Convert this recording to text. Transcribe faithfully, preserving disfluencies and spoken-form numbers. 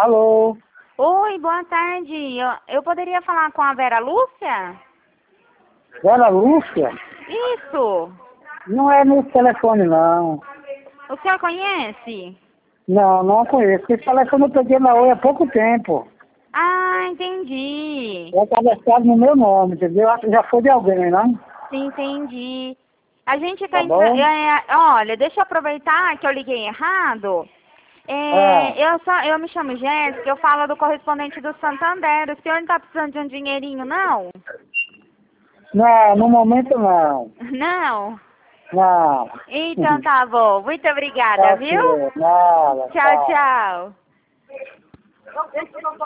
Alô? Oi, boa tarde. Eu, eu poderia falar com a Vera Lúcia? Vera Lúcia? Isso. Não é no telefone, não. O senhor conhece? Não, não conheço. Esse telefone eu peguei na Oi há pouco tempo. Ah, entendi. É cadastrado no meu nome, entendeu? Acho que já foi de alguém, não? Sim, entendi. A gente tá Tá entrando... bom? É, olha, deixa eu aproveitar que eu liguei errado. Ah, É, eu, só, eu me chamo Jéssica, eu falo do correspondente do Santander. O senhor não tá precisando de um dinheirinho, não? não, no momento não. Não? Não. Então tá bom. Muito obrigada, Tá viu? certo. Nada, Tchau, tchau. tchau.